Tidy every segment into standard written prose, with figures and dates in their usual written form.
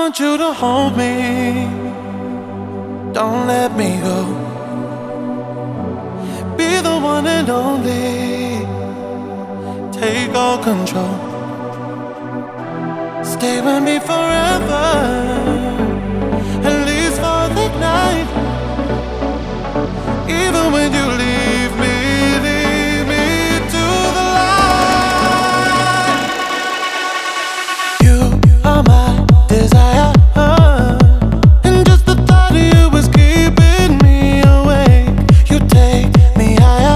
want you to hold me, don't let me go. Be the one and only, take all control. Stay with me forever, at least for the night. Even when you leave me to the light. You are my desire, and just the thought of you is keeping me awake. You take me higher,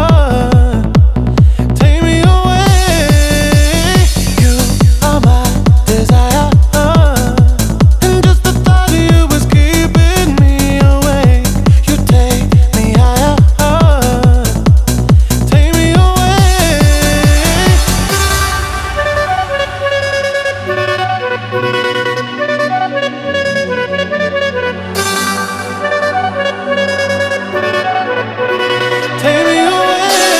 take me away. You are my desire, and just the thought of you is keeping me awake. You take me higher, take me away. Take me away.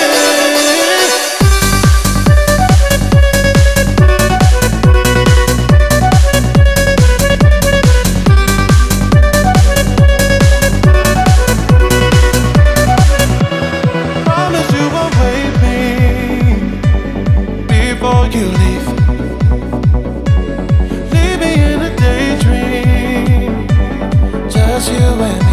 Promise you won't wait me before you leave. Leave me in a daydream, just you and